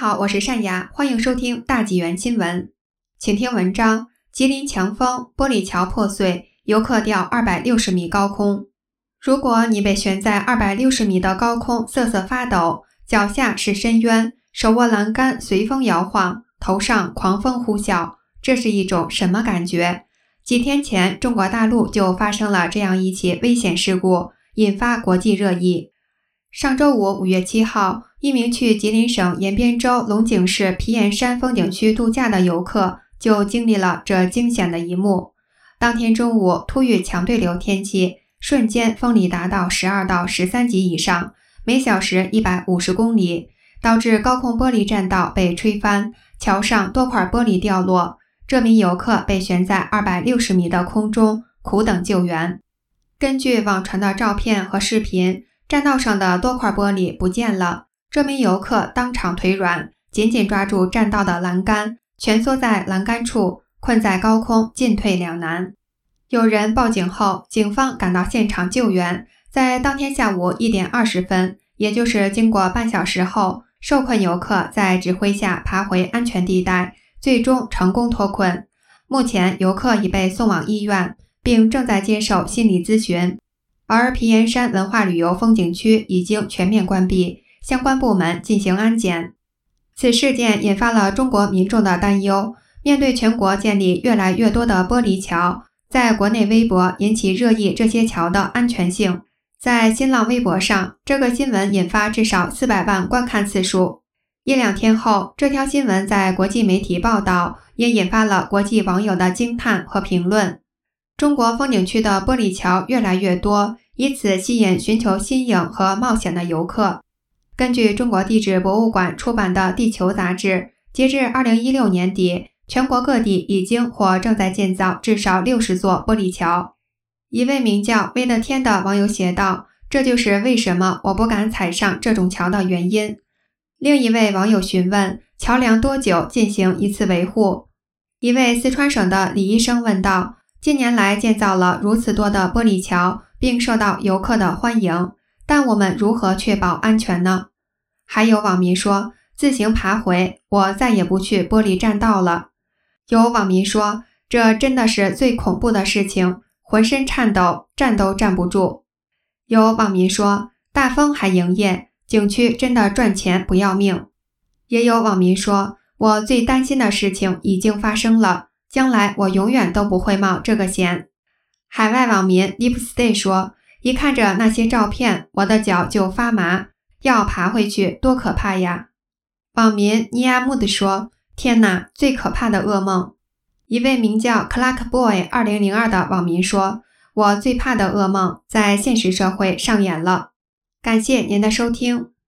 好，我是善雅，欢迎收听大纪元新闻。请听文章：吉林强风，玻璃桥破碎，游客掉260米高空。如果你被悬在260米的高空瑟瑟发抖，脚下是深渊，手握栏杆随风摇晃，头上狂风呼啸，这是一种什么感觉？几天前，中国大陆就发生了这样一起危险事故，引发国际热议。上周五5月7号，一名去吉林省延边州龙井市皮岩山风景区度假的游客就经历了这惊险的一幕。当天中午，突遇强对流天气，瞬间风力达到12到13级以上，每小时150公里，导致高空玻璃栈道被吹翻，桥上多块玻璃掉落。这名游客被悬在260米的空中，苦等救援。根据网传的照片和视频，栈道上的多块玻璃不见了，这名游客当场腿软，紧紧抓住栈道的栏杆，蜷缩在栏杆处，困在高空，进退两难。有人报警后，警方赶到现场救援，在当天下午1点20分，也就是经过半小时后，受困游客在指挥下爬回安全地带，最终成功脱困。目前游客已被送往医院，并正在接受心理咨询。而皮岩山文化旅游风景区已经全面关闭，相关部门进行安检。此事件引发了中国民众的担忧，面对全国建立越来越多的玻璃桥，在国内微博引起热议这些桥的安全性。在新浪微博上，这个新闻引发至少400万观看次数。1、2天后，这条新闻在国际媒体报道，也引发了国际网友的惊叹和评论。中国风景区的玻璃桥越来越多，以此吸引寻求新颖和冒险的游客。根据中国地质博物馆出版的《地球》杂志，截至2016年底，全国各地已经或正在建造至少60座玻璃桥。一位名叫威的天的网友写道：“这就是为什么我不敢踩上这种桥的原因。”另一位网友询问桥梁多久进行一次维护。一位四川省的李医生问道：“近年来建造了如此多的玻璃桥，并受到游客的欢迎，但我们如何确保安全呢？”还有网民说：“自行爬回，我再也不去玻璃栈道了。”有网民说：“这真的是最恐怖的事情，浑身颤抖，站都站不住。”有网民说：“大风还营业，景区真的赚钱不要命。”也有网民说：“我最担心的事情已经发生了，将来我永远都不会冒这个险。”海外网民 Deepstay 说：“一看着那些照片，我的脚就发麻，要爬回去多可怕呀。”网民 Niamud 说：“天哪，最可怕的噩梦。”一位名叫 Clarkboy 2002的网民说：“我最怕的噩梦在现实社会上演了。”感谢您的收听。